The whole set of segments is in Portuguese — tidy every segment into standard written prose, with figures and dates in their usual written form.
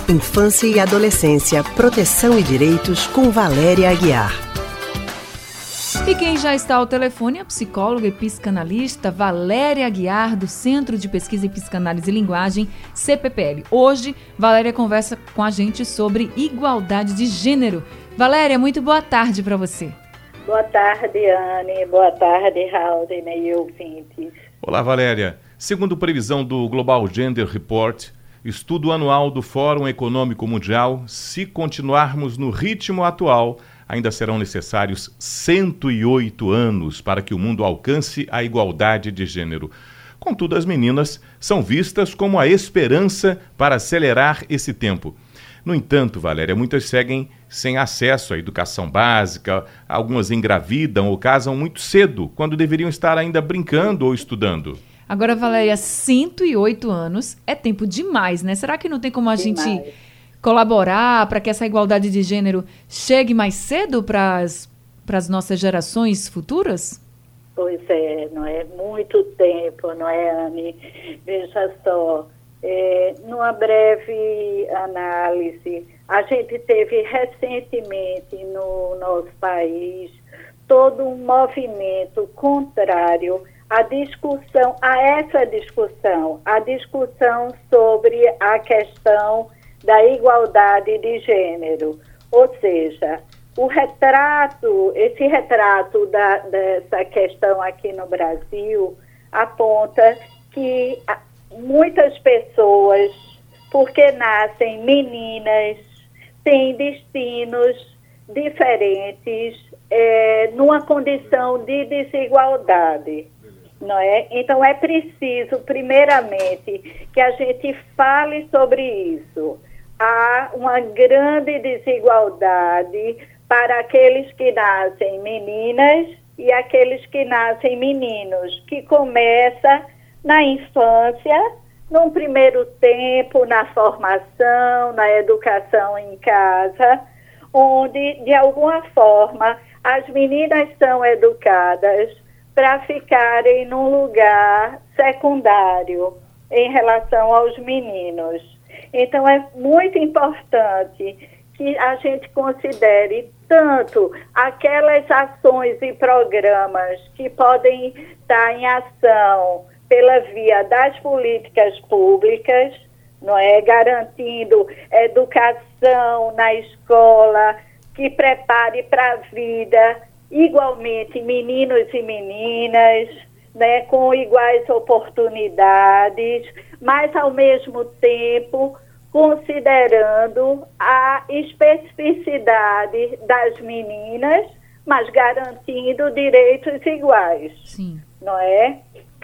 Infância e Adolescência, Proteção e Direitos, com Valéria Aguiar. E quem já está ao telefone é a psicóloga e psicanalista Valéria Aguiar, do Centro de Pesquisa em Psicanálise e Linguagem, CPPL. Hoje, Valéria conversa com a gente sobre igualdade de gênero. Valéria, muito boa tarde para você. Boa tarde, Anne. Boa tarde, Raul e ouvintes. Olá, Valéria. Segundo previsão do Global Gender Report, estudo anual do Fórum Econômico Mundial, se continuarmos no ritmo atual, ainda serão necessários 108 anos para que o mundo alcance a igualdade de gênero. Contudo, as meninas são vistas como a esperança para acelerar esse tempo. No entanto, Valéria, muitas seguem sem acesso à educação básica, algumas engravidam ou casam muito cedo, quando deveriam estar ainda brincando ou estudando. Agora, Valéria, 108 anos é tempo demais, né? Será que não tem como a gente colaborar para que essa igualdade de gênero chegue mais cedo para as nossas gerações futuras? Pois é, não é muito tempo, não é, Anne? Veja só, numa breve análise, a gente teve recentemente no nosso país todo um movimento contrário a discussão sobre a questão da igualdade de gênero. Ou seja, esse retrato dessa questão aqui no Brasil aponta que muitas pessoas, porque nascem meninas, têm destinos diferentes, numa condição de desigualdade. Não é? Então, é preciso, primeiramente, que a gente fale sobre isso. Há uma grande desigualdade para aqueles que nascem meninas e aqueles que nascem meninos, que começa na infância, num primeiro tempo, na formação, na educação em casa, onde, de alguma forma, as meninas são educadas para ficarem num lugar secundário em relação aos meninos. Então, é muito importante que a gente considere tanto aquelas ações e programas que podem estar em ação pela via das políticas públicas, não é? Garantindo educação na escola, que prepare para a vida igualmente meninos e meninas, né, com iguais oportunidades, mas ao mesmo tempo considerando a especificidade das meninas, mas garantindo direitos iguais. Sim. Não é?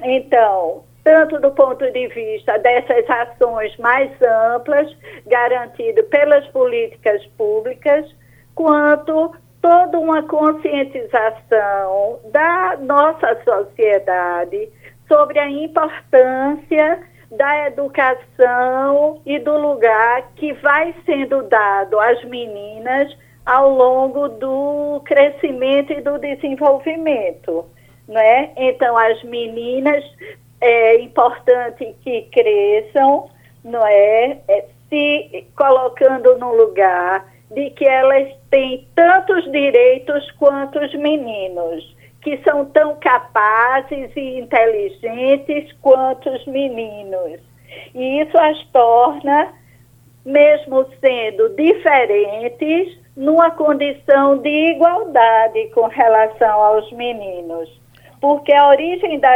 Então, tanto do ponto de vista dessas ações mais amplas, garantido pelas políticas públicas, quanto toda uma conscientização da nossa sociedade sobre a importância da educação e do lugar que vai sendo dado às meninas ao longo do crescimento e do desenvolvimento, né? Então, as meninas, é importante que cresçam, não é? Se colocando no lugar de que elas têm tantos direitos quanto os meninos, que são tão capazes e inteligentes quanto os meninos. E isso as torna, mesmo sendo diferentes, numa condição de igualdade com relação aos meninos. Porque a origem da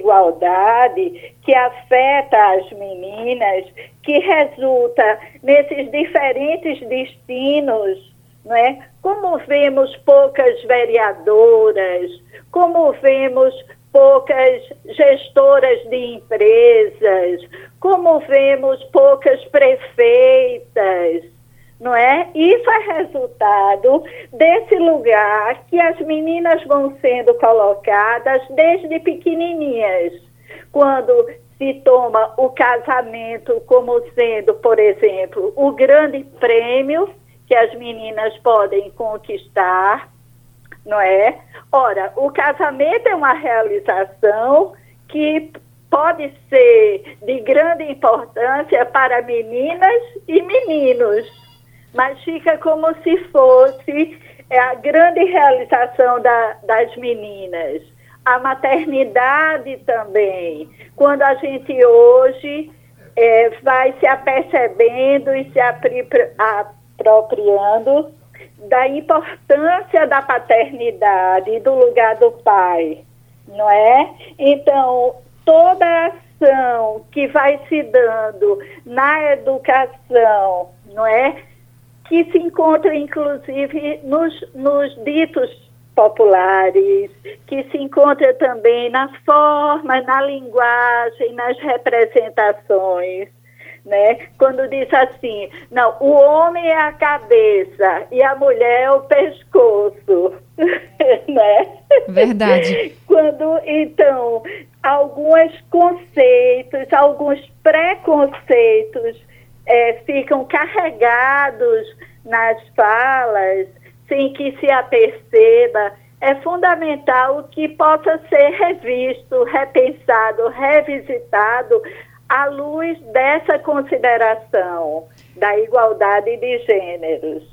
desigualdade que afeta as meninas, que resulta nesses diferentes destinos, não é? Como vemos poucas vereadoras, como vemos poucas gestoras de empresas, como vemos poucas prefeitas, não é? Isso é resultado desse lugar que as meninas vão sendo colocadas desde pequenininhas. Quando se toma o casamento como sendo, por exemplo, o grande prêmio que as meninas podem conquistar, não é? Ora, o casamento é uma realização que pode ser de grande importância para meninas e meninos, mas fica como se fosse a grande realização das meninas. A maternidade também, quando a gente hoje vai se apercebendo e se apropriando da importância da paternidade e do lugar do pai, não é? Então, toda a ação que vai se dando na educação, não é? Que se encontra, inclusive, nos ditos populares, que se encontra também na forma, na linguagem, nas representações, né? Quando diz assim, não, o homem é a cabeça e a mulher é o pescoço, né? Verdade. Quando, então, alguns conceitos, alguns preconceitos ficam carregados nas falas, sem que se aperceba, é fundamental que possa ser revisto, repensado, revisitado à luz dessa consideração da igualdade de gêneros.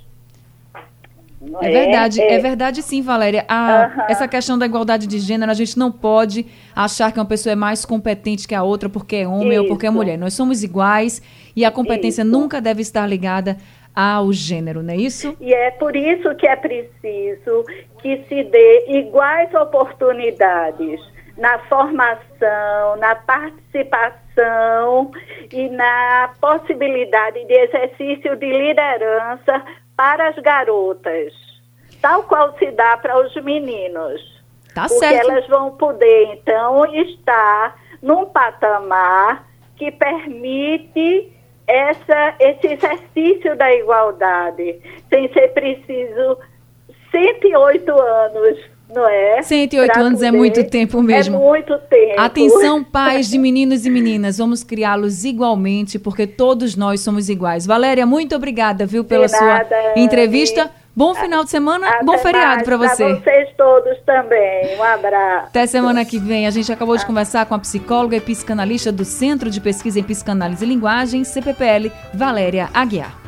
É verdade sim, Valéria. Essa questão da igualdade de gênero, a gente não pode achar que uma pessoa é mais competente que a outra porque é homem ou porque é mulher. Nós somos iguais e a competência nunca deve estar ligada ao gênero, não é isso? E é por isso que é preciso que se dê iguais oportunidades na formação, na participação e na possibilidade de exercício de liderança para as garotas, tal qual se dá para os meninos. Tá porque certo. Elas vão poder, então, estar num patamar que permite esse exercício da igualdade, sem ser preciso 108 anos, não é? 108 anos é muito tempo mesmo. É muito tempo. Atenção, pais de meninos e meninas, vamos criá-los igualmente, porque todos nós somos iguais. Valéria, muito obrigada, viu, pela sua entrevista. Bom final de semana, bom feriado para você. Para vocês todos também. Um abraço. Até semana que vem. A gente acabou de conversar com a psicóloga e psicanalista do Centro de Pesquisa em Psicanálise e Linguagem, CPPL, Valéria Aguiar.